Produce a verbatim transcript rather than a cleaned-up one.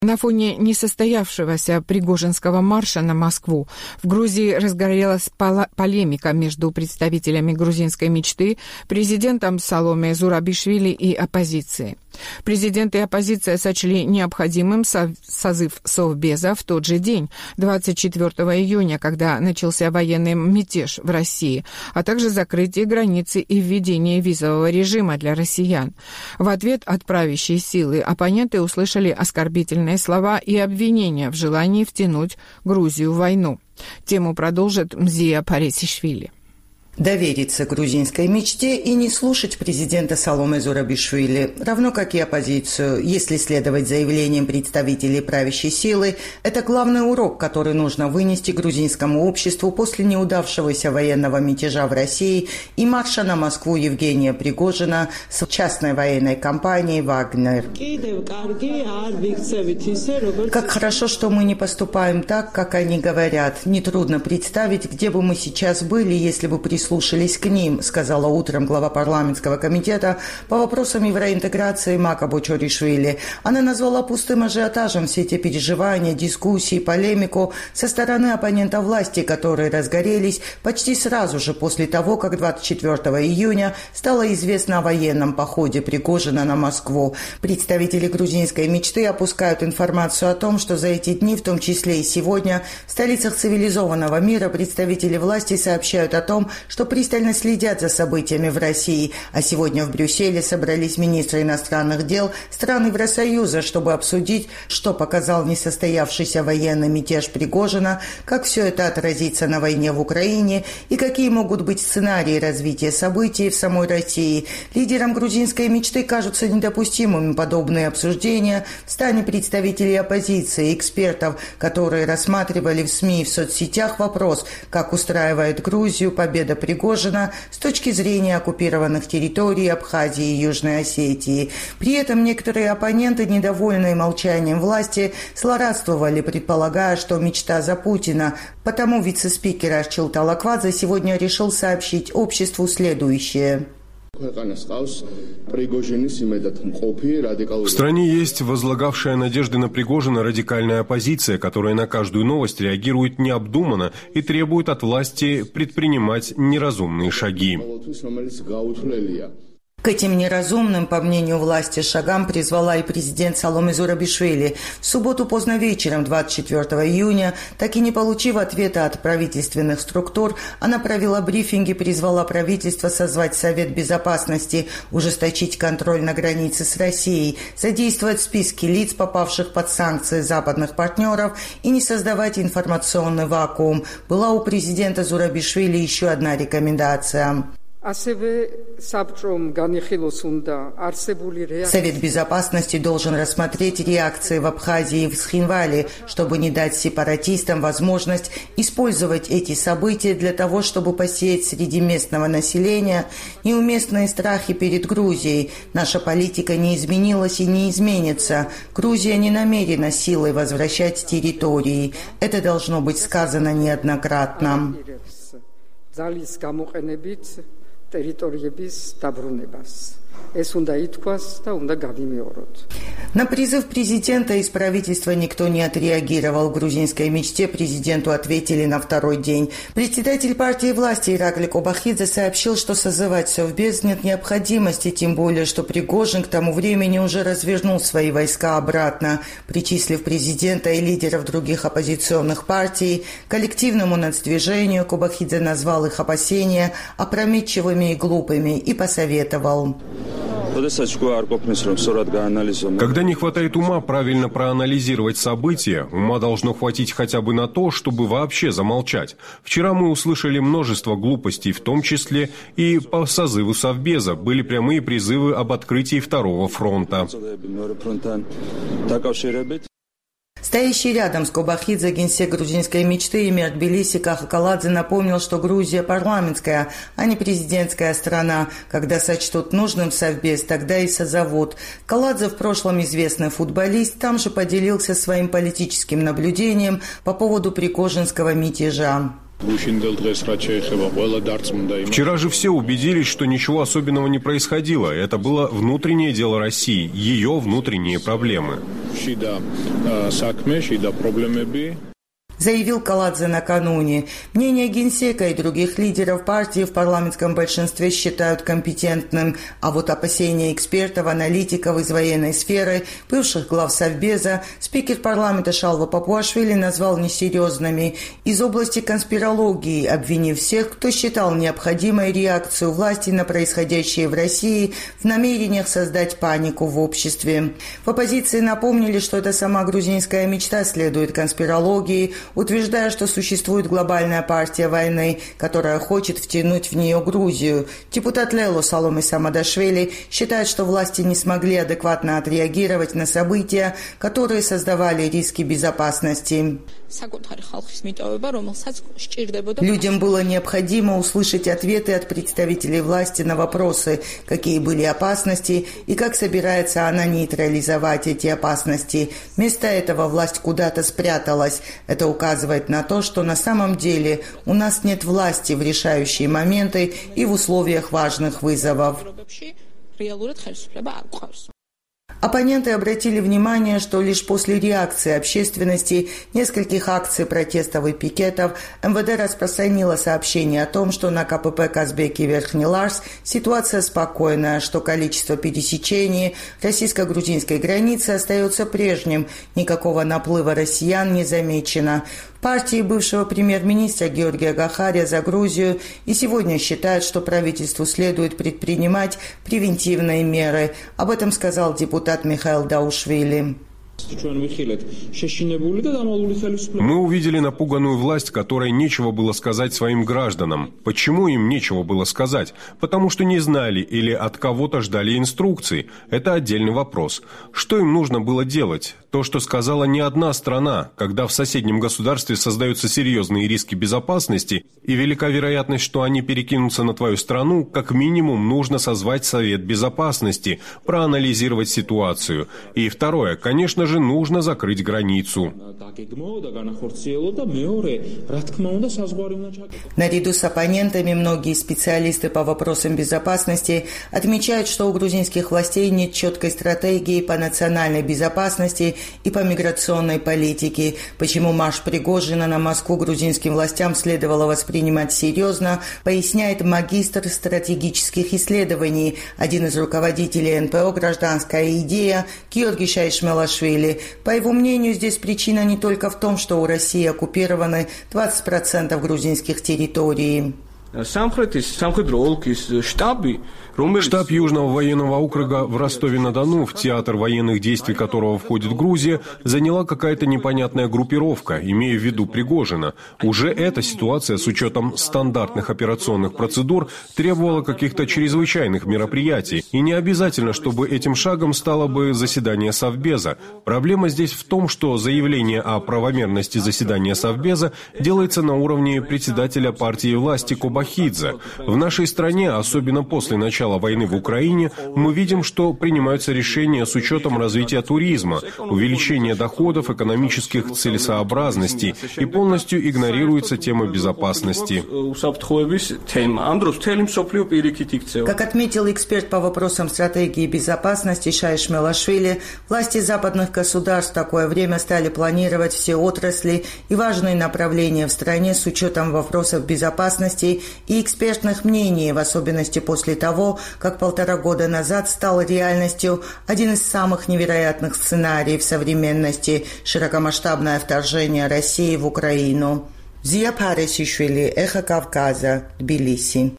На фоне несостоявшегося Пригожинского марша на Москву в Грузии разгорелась полемика между представителями грузинской мечты, президентом Саломе Зурабишвили и оппозицией. Президент и оппозиция сочли необходимым созыв Совбеза в тот же день, двадцать четвёртого июня, когда начался военный мятеж в России, а также закрытие границы и введение визового режима для россиян. В ответ от правящей силы оппоненты услышали оскорбительные слова и обвинения в желании втянуть Грузию в войну. Тему продолжит Мзия Паресишвили. Довериться грузинской мечте и не слушать президента Саломе Зурабишвили, равно как и оппозицию, если следовать заявлениям представителей правящей силы, это главный урок, который нужно вынести грузинскому обществу после неудавшегося военного мятежа в России и марша на Москву Евгения Пригожина с частной военной компанией «Вагнер». Как хорошо, что мы не поступаем так, как они говорят. Нетрудно представить, где бы мы сейчас были, если бы прислушались слушались к ним, сказала утром глава парламентского комитета по вопросам евроинтеграции Мака Бочоришвили. Она назвала пустым ажиотажем все эти переживания, дискуссии, полемику со стороны оппонентов власти, которые разгорелись почти сразу же после того, как двадцать четвёртого июня стало известно о военном походе Пригожина на Москву. Представители грузинской мечты опускают информацию о том, что за эти дни, в том числе и сегодня, в столицах цивилизованного мира представители власти сообщают о том, что пристально следят за событиями в России, а сегодня в Брюсселе собрались министры иностранных дел стран Евросоюза, чтобы обсудить, что показал несостоявшийся военный мятеж Пригожина, как все это отразится на войне в Украине и какие могут быть сценарии развития событий в самой России. Лидерам грузинской мечты кажутся недопустимыми подобные обсуждения в стане представителей оппозиции, экспертов, которые рассматривали в СМИ и в соцсетях вопрос, как устраивает Грузию победа Пригожина с точки зрения оккупированных территорий Абхазии и Южной Осетии. При этом некоторые оппоненты, недовольные молчанием власти, злорадствовали, предполагая, что мечта за Путина. Потому вице-спикер Арчил Талаквадзе сегодня решил сообщить обществу следующее. В стране есть возлагавшая надежды на Пригожина радикальная оппозиция, которая на каждую новость реагирует необдуманно и требует от власти предпринимать неразумные шаги. К этим неразумным, по мнению власти, шагам призвала и президент Саломе Зурабишвили. В субботу поздно вечером, двадцать четвёртого июня, так и не получив ответа от правительственных структур, она провела брифинг и призвала правительство созвать Совет Безопасности, ужесточить контроль на границе с Россией, задействовать списки лиц, попавших под санкции западных партнеров, и не создавать информационный вакуум. Была у президента Зурабишвили еще одна рекомендация. Совет Безопасности должен рассмотреть реакции в Абхазии и в Схинвале, чтобы не дать сепаратистам возможность использовать эти события для того, чтобы посеять среди местного населения неуместные страхи перед Грузией. Наша политика не изменилась и не изменится. Грузия не намерена силой возвращать территории. Это должно быть сказано неоднократно. Территориების დაბრუნებას. ეს უნდა ითქვას და უნდა გავიმეოროთ. На призыв президента из правительства никто не отреагировал. В грузинской мечте президенту ответили на второй день. Председатель партии власти Иракли Кобахидзе сообщил, что созывать Совбез нет необходимости, тем более, что Пригожин к тому времени уже развернул свои войска обратно. Причислив президента и лидеров других оппозиционных партий к коллективному нацдвижению, Кобахидзе назвал их опасения опрометчивыми и глупыми и посоветовал. Когда не хватает ума правильно проанализировать события, ума должно хватить хотя бы на то, чтобы вообще замолчать. Вчера мы услышали множество глупостей, в том числе и по созыву Совбеза. Были прямые призывы об открытии второго фронта. Стоящий рядом с Кобахидзе генсек грузинской мечты Эмир Тбилиси Каха Каладзе напомнил, что Грузия парламентская, а не президентская страна. Когда сочтут нужным Совбез, тогда и созовут. Каладзе, в прошлом известный футболист, там же поделился своим политическим наблюдением по поводу пригожинского мятежа. Вчера же все убедились, что ничего особенного не происходило. Это было внутреннее дело России, ее внутренние проблемы. Заявил Каладзе накануне. Мнение Генсека и других лидеров партии в парламентском большинстве считают компетентным, а вот опасения экспертов, аналитиков из военной сферы, бывших глав Совбеза, спикер парламента Шалва Папуашвили назвал несерьезными. Из области конспирологии, обвинив всех, кто считал необходимой реакцию власти на происходящее в России в намерениях создать панику в обществе. В оппозиции напомнили, что это сама грузинская мечта следует конспирологии, утверждая, что существует глобальная партия войны, которая хочет втянуть в нее Грузию. Депутат Лело Саломе Самадашвили считает, что власти не смогли адекватно отреагировать на события, которые создавали риски безопасности. Людям было необходимо услышать ответы от представителей власти на вопросы, какие были опасности и как собирается она нейтрализовать эти опасности. Вместо этого власть куда-то спряталась. Это указывает на то, что на самом деле у нас нет власти в решающие моменты и в условиях важных вызовов. Оппоненты обратили внимание, что лишь после реакции общественности, нескольких акций протестов и пикетов, эм вэ дэ распространило сообщение о том, что на ка пэ пэ Казбек и Верхний Ларс ситуация спокойная, что количество пересечений российско-грузинской границы остается прежним, никакого наплыва россиян не замечено. Партии бывшего премьер-министра Георгия Гахария за Грузию и сегодня считают, что правительству следует предпринимать превентивные меры. Об этом сказал депутат Михаил Даушвили. Мы увидели напуганную власть, которой нечего было сказать своим гражданам. Почему им нечего было сказать? Потому что не знали или от кого-то ждали инструкций. Это отдельный вопрос. Что им нужно было делать? То, что сказала не одна страна, когда в соседнем государстве создаются серьезные риски безопасности и велика вероятность, что они перекинутся на твою страну, как минимум нужно созвать Совет Безопасности, проанализировать ситуацию. И второе, конечно же, нужно закрыть границу. Наряду с оппонентами многие специалисты по вопросам безопасности отмечают, что у грузинских властей нет четкой стратегии по национальной безопасности и по миграционной политике. Почему марш Пригожина на Москву грузинским властям следовало воспринимать серьезно, поясняет магистр стратегических исследований, один из руководителей эн пэ о «Гражданская идея» Георгий Шайшмелашвили. По его мнению, здесь причина не только в том, что у России оккупированы двадцать процентов грузинских территорий. Штаб Южного военного округа в Ростове-на-Дону, в театр военных действий которого входит Грузия, заняла какая-то непонятная группировка, имея в виду Пригожина. Уже эта ситуация с учетом стандартных операционных процедур требовала каких-то чрезвычайных мероприятий. И не обязательно, чтобы этим шагом стало бы заседание Совбеза. Проблема здесь в том, что заявление о правомерности заседания Совбеза делается на уровне председателя партии власти Кобахидзе. В нашей стране, особенно после начала войны в Украине, мы видим, что принимаются решения с учетом развития туризма, увеличения доходов, экономических целесообразностей, и полностью игнорируется тема безопасности. Как отметил эксперт по вопросам стратегии безопасности Шайшмелашвили, власти западных государств в такое время стали планировать все отрасли и важные направления в стране с учетом вопросов безопасности и экспертных мнений, в особенности после того, как полтора года назад стал реальностью один из самых невероятных сценариев современности – широкомасштабное вторжение России в Украину. Зия Паресишвили, Эхо Кавказа, Тбилиси.